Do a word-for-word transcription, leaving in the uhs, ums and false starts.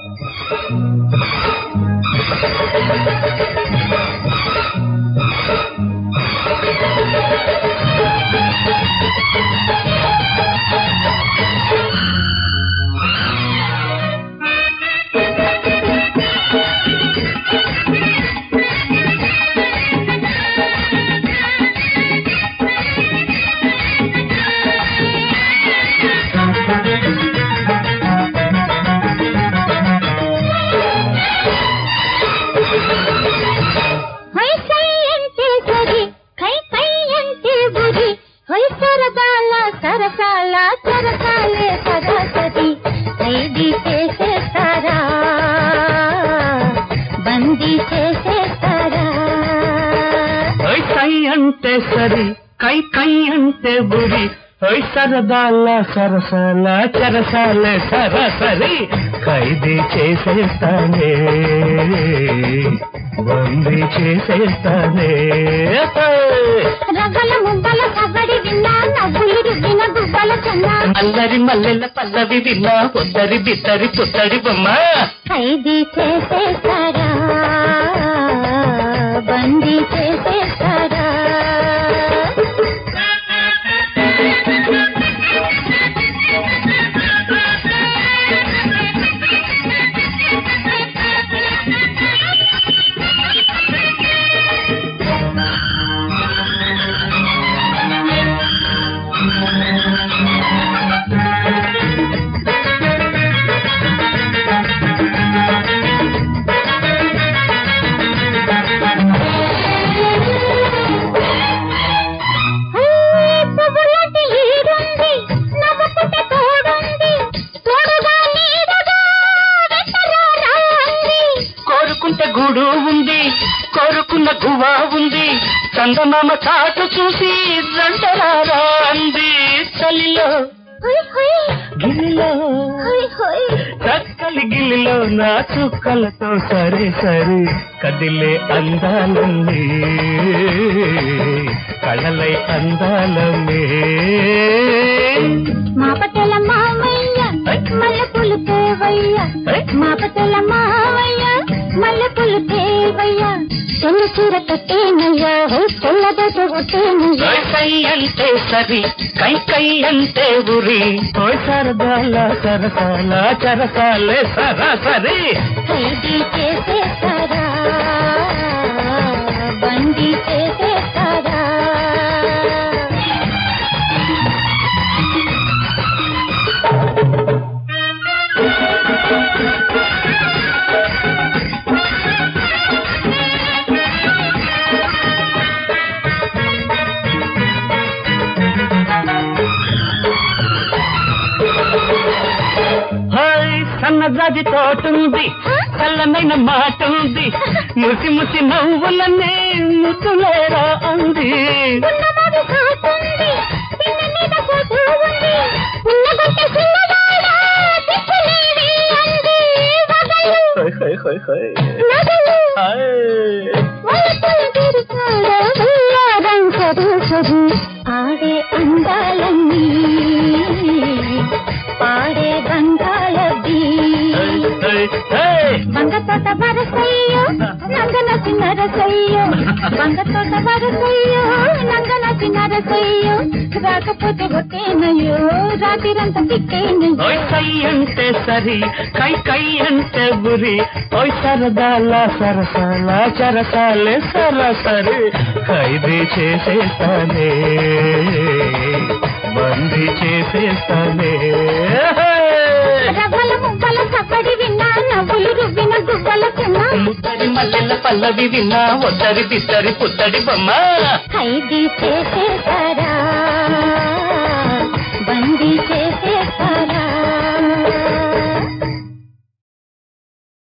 అంటే సరి కై కై అంటే బురి ఓయ్ సరదాల సరసాల చరసాల సరసరి ఖైదీ చేసేస్తానే బందీ చేసేస్తానే అల్లరి మల్లెల పల్లవి విన్నా పొద్దరి బిద్దరి పుత్తడి బొమ్మ ఖైదీ చేసేస్తారా బందీ చేసేస్తారా గూడు ఉంది కోరుకున్న గువా ఉంది చందమామ చాటు చూసి జంటరారా అంది చలిలో గిలిలో చక్కలి గిలిలో నా చుక్కలతో సరే సరే కదిలే అందాలన్నీ కళలై అందాలమ్మే మా పటల మామయ్య మల్లెపూలు తేవయ్య మా పటల మామయ్య మల్లెపూలు తేవయ్య తెల్ల చీర కట్టేనయ్యా తెల్లదొడ్డు కొట్టేనయ్యా కై అంటే సరి కై కై అంటే ఉరి ఓయ్ సరదాల సరసాల చరసాలే సరసరి ఖైదీ చేసేస్తారా బందీ చేసేస్తారా సన్నజాజి తోటుంది చల్లనైన మాట ఉంది ముసి ముసి నవ్వులనే ముద్దులేరా అంది ఆడే అందాలన్నీ పాడే బంగాళీ బంగ తోట వరసయ్యో నంగన చిన్నరసయ్యో బంగ తోట వరసయ్యో నంగన చిన్నరసయ్యో రాకపోతే కొట్టేనయ్యో రాత్రిరంతా తిట్టేనయ్యో కై అంటే సరి కై కై అంటే బురి ఓయ్ సరదాల సరసాల చరసాలే సరసరి ఖైదీ చేసేస్తానే బందీ చేసేస్తానే రవ్వల మువ్వల సప్పడి విన్నా నవ్వులు రువ్విన గువ్వల చిన్న ముద్దరి మల్లెల పల్లవి విన్నా ఒద్దరి బిద్దరి పుత్తడి బొమ్మ ఖైదీ చేసే